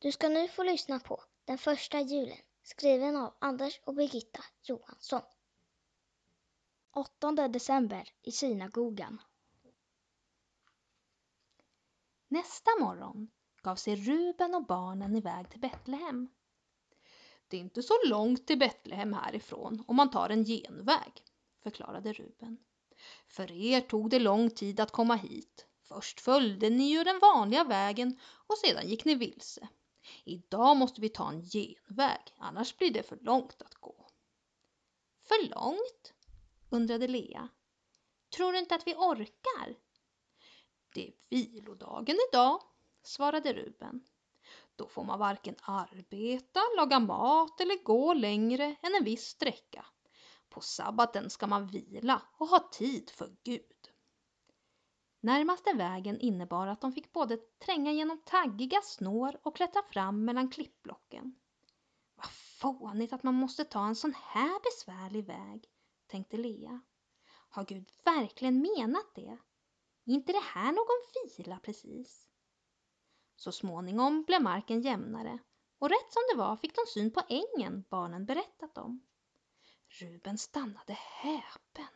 Du ska nu få lyssna på Den första julen, skriven av Anders och Birgitta Johansson. 8 december i synagogan. Nästa morgon gav sig Ruben och barnen iväg till Betlehem. Det är inte så långt till Betlehem härifrån om man tar en genväg, förklarade Ruben. För er tog det lång tid att komma hit. Först följde ni ju den vanliga vägen och sedan gick ni vilse. Idag måste vi ta en genväg, annars blir det för långt att gå. För långt? Undrade Lea. Tror du inte att vi orkar? Det är vilodagen idag, svarade Ruben. Då får man varken arbeta, laga mat eller gå längre än en viss sträcka. På sabbaten ska man vila och ha tid för Gud. Närmaste vägen innebar att de fick både tränga genom taggiga snår och klättra fram mellan klippblocken. Vad fånigt att man måste ta en sån här besvärlig väg, tänkte Lea. Har Gud verkligen menat det? Är inte det här någon vila precis? Så småningom blev marken jämnare och rätt som det var fick de syn på ängen barnen berättat om. Ruben stannade häpen.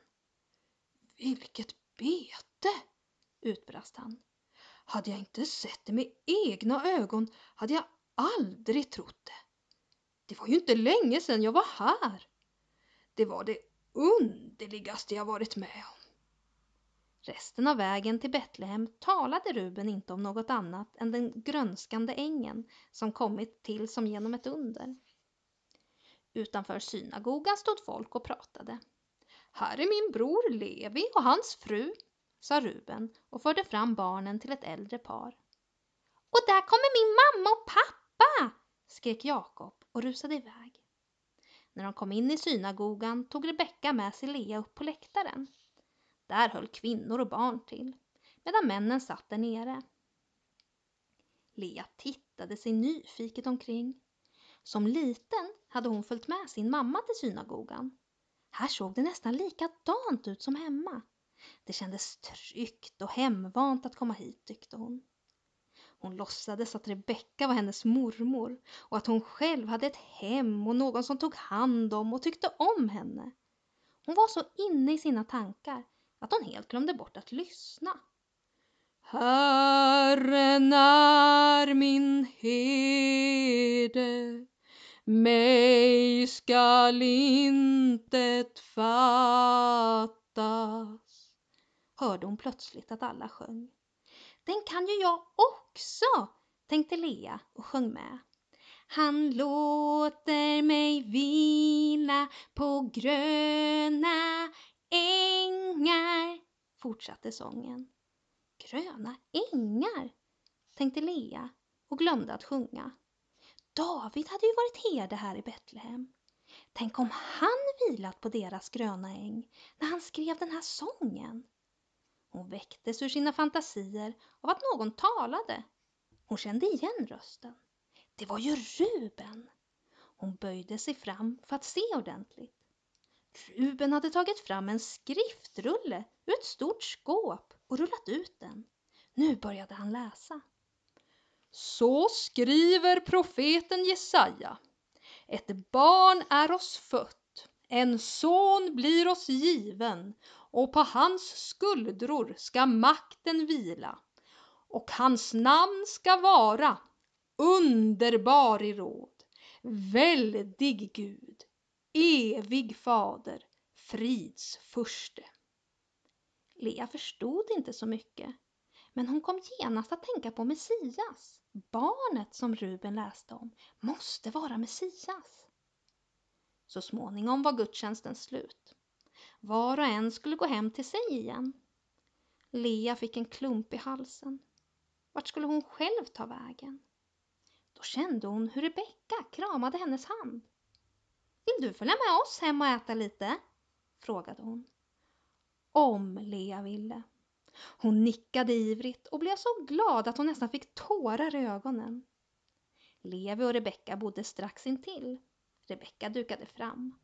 Vilket bete, utbrast han. Hade jag inte sett det med egna ögon hade jag aldrig trott det. Det var ju inte länge sedan jag var här. Det var det underligaste jag varit med om. Resten av vägen till Betlehem talade Ruben inte om något annat än den grönskande ängen som kommit till som genom ett under. Utanför synagogan stod folk och pratade. Här är min bror Levi och hans fru, sa Ruben och förde fram barnen till ett äldre par. Och där kommer min mamma och pappa, skrek Jakob och rusade iväg. När de kom in i synagogan tog Rebecka med sig Lea upp på läktaren. Där höll kvinnor och barn till, medan männen satt där nere. Lea tittade sig nyfiket omkring. Som liten hade hon följt med sin mamma till synagogan. Här såg det nästan likadant ut som hemma. Det kändes tryggt och hemvant att komma hit, tyckte hon. Hon låtsades att Rebecka var hennes mormor och att hon själv hade ett hem och någon som tog hand om och tyckte om henne. Hon var så inne i sina tankar att hon helt glömde bort att lyssna. Herren är min herde, mig skall intet fattas, hörde hon plötsligt att alla sjöng. Den kan ju jag också, tänkte Lea och sjöng med. Han låter mig vila på gröna ängar, fortsatte sången. Gröna ängar, tänkte Lea och glömde att sjunga. David hade ju varit herde här i Betlehem. Tänk om han vilat på deras gröna äng när han skrev den här sången. Hon väcktes ur sina fantasier av att någon talade. Hon kände igen rösten. Det var ju Ruben. Hon böjde sig fram för att se ordentligt. Ruben hade tagit fram en skriftrulle ur ett stort skåp och rullat ut den. Nu började han läsa. Så skriver profeten Jesaja. Ett barn är oss fött, en son blir oss given, och på hans skuldror ska makten vila. Och hans namn ska vara underbar i råd, väldig Gud, evig fader, frids furste. Lea förstod inte så mycket, men hon kom genast att tänka på Messias. Barnet som Ruben läste om måste vara Messias. Så småningom var gudstjänsten slut. Var och en skulle gå hem till sig igen. Lea fick en klump i halsen. Vart skulle hon själv ta vägen? Då kände hon hur Rebecka kramade hennes hand. Vill du följa med oss hem och äta lite? Frågade hon. Om Lea ville. Hon nickade ivrigt och blev så glad att hon nästan fick tårar i ögonen. Levi och Rebecka bodde strax intill. Rebecka dukade fram.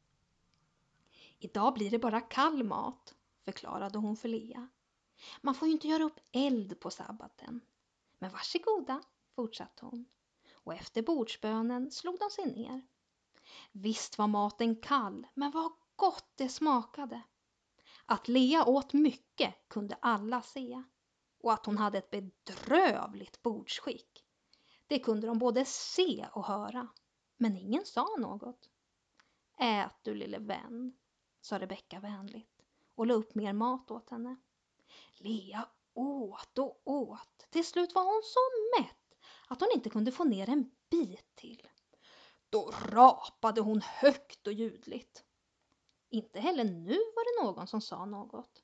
Idag blir det bara kall mat, förklarade hon för Lea. Man får ju inte göra upp eld på sabbaten. Men varsågoda, fortsatte hon. och efter bordsbönen slog de sig ner. Visst var maten kall, men vad gott det smakade. Att Lea åt mycket kunde alla se, och att hon hade ett bedrövligt bordsskick. Det kunde de både se och höra, men ingen sa något. Ät du lille vän, sa Rebecka vänligt och la upp mer mat åt henne. Lea åt och åt. Till slut var hon så mätt att hon inte kunde få ner en bit till. Då rapade hon högt och ljudligt. Inte heller nu var det någon som sa något.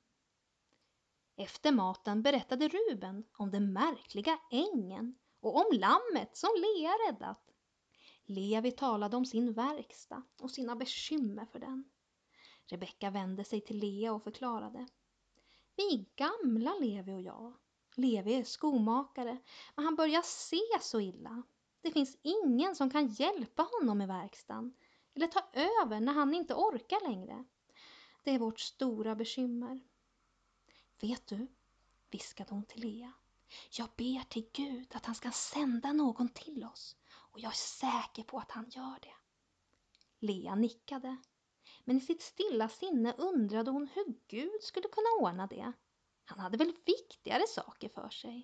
Efter maten berättade Ruben om den märkliga ängen och om lammet som Lea räddat. Levi talade om sin verkstad och sina bekymmer för den. Rebecka vände sig till Lea och förklarade. Vi är gamla, Levi och jag. Levi är skomakare, men han börjar se så illa. Det finns ingen som kan hjälpa honom i verkstaden eller ta över när han inte orkar längre. Det är vårt stora bekymmer. Vet du, viskade hon till Lea. Jag ber till Gud att han ska sända någon till oss, och jag är säker på att han gör det. Lea nickade, men i sitt stilla sinne undrade hon hur Gud skulle kunna ordna det. Han hade väl viktigare saker för sig.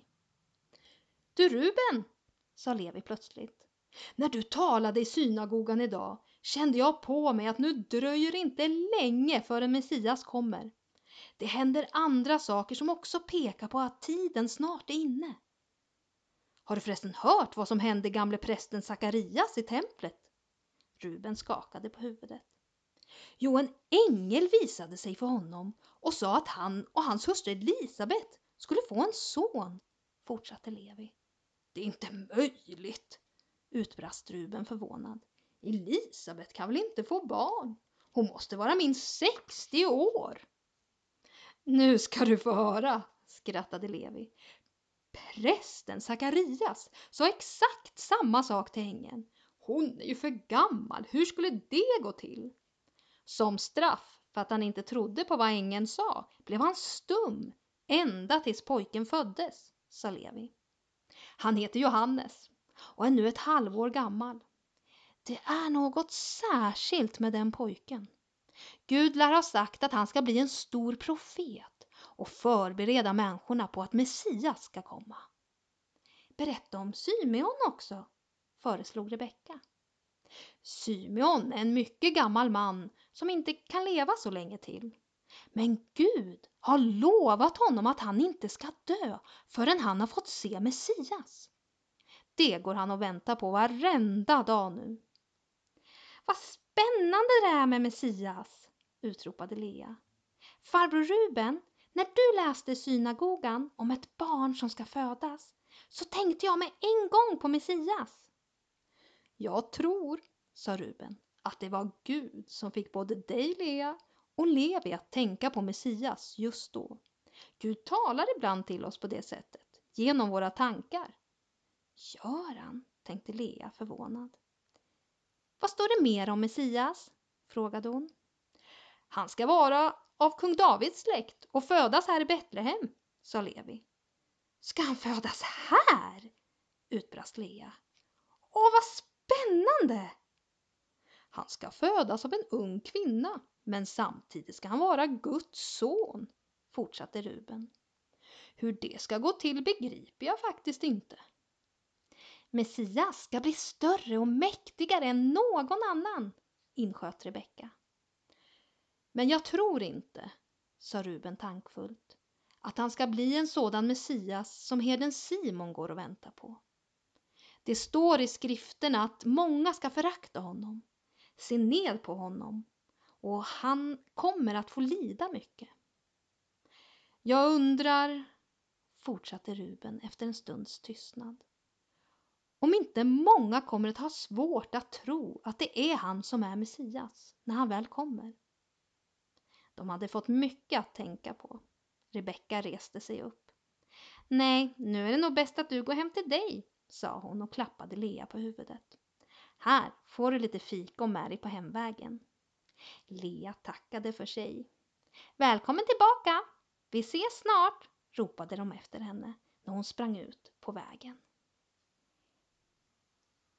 Du Ruben, sa Levi plötsligt. När du talade i synagogan idag kände jag på mig att nu dröjer det inte länge förrän Messias kommer. Det händer andra saker som också pekar på att tiden snart är inne. Har du förresten hört vad som hände gamle prästen Sakarias i templet? Ruben skakade på huvudet. Jo, en ängel visade sig för honom och sa att han och hans hustru Elisabet skulle få en son, fortsatte Levi. Det är inte möjligt, utbrast Ruben förvånad. Elisabet kan väl inte få barn? Hon måste vara minst 60 år. Nu ska du få höra, skrattade Levi. Prästen Sakarias sa exakt samma sak till ängeln. Hon är ju för gammal, hur skulle det gå till? Som straff för att han inte trodde på vad ängeln sa blev han stum ända tills pojken föddes, sa Levi. Han heter Johannes och är nu ett halvår gammal. Det är något särskilt med den pojken. Gud lär ha sagt att han ska bli en stor profet och förbereda människorna på att Messias ska komma. Berätta om Symeon också, föreslog Rebecka. Symeon är en mycket gammal man som inte kan leva så länge till. Men Gud har lovat honom att han inte ska dö förrän han har fått se Messias. Det går han och väntar på varenda dag nu. Vad spännande det är med Messias, utropade Lea. Farbror Ruben, när du läste i synagogan om ett barn som ska födas så tänkte jag med en gång på Messias. Jag tror, sa Ruben, att det var Gud som fick både dig, Lea, och Levi att tänka på Messias just då. Gud talar ibland till oss på det sättet, genom våra tankar. Gör han? Tänkte Lea förvånad. Vad står det mer om Messias? Frågade hon. Han ska vara av kung Davids släkt och födas här i Betlehem, sa Levi. Ska han födas här? Utbrast Lea. Åh, vad spännande! Han ska födas av en ung kvinna, men samtidigt ska han vara Guds son, fortsatte Ruben. Hur det ska gå till begriper jag faktiskt inte. Messias ska bli större och mäktigare än någon annan, insköt Rebecka. Men jag tror inte, sa Ruben tankfullt, att han ska bli en sådan Messias som herden Simon går och väntar på. Det står i skrifterna att många ska förakta honom, se ned på honom, och han kommer att få lida mycket. Jag undrar, fortsatte Ruben efter en stunds tystnad, om inte många kommer att ha svårt att tro att det är han som är Messias när han väl kommer. De hade fått mycket att tänka på. Rebecka reste sig upp. Nej, nu är det nog bäst att du går hem till dig, sa hon och klappade Lea på huvudet. Här får du lite fika och Mary på hemvägen. Lea tackade för sig. Välkommen tillbaka! Vi ses snart, ropade de efter henne när hon sprang ut på vägen.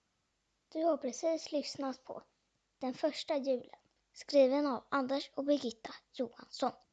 Du har precis lyssnat på Den första julen, skriven av Anders och Birgitta Johansson.